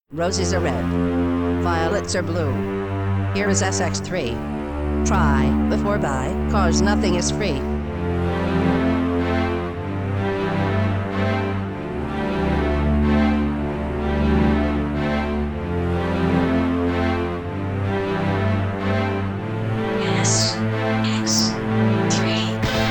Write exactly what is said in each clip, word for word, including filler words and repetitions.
Roses are red. Violets are blue. Here is S X three. Try before buy, cause nothing is free. S X three.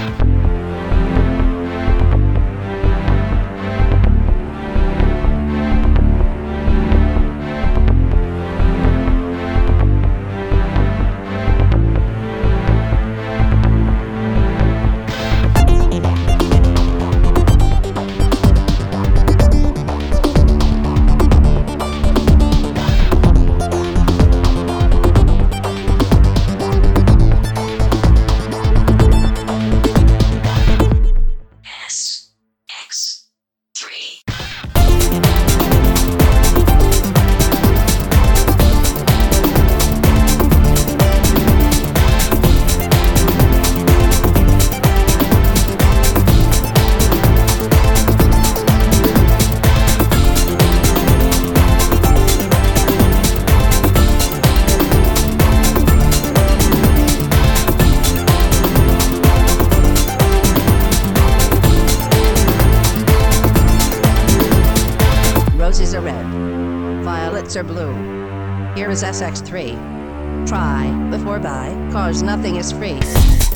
S X three. Roses are red. Violets are blue. Here is S X three. Try before buy, cause nothing is free.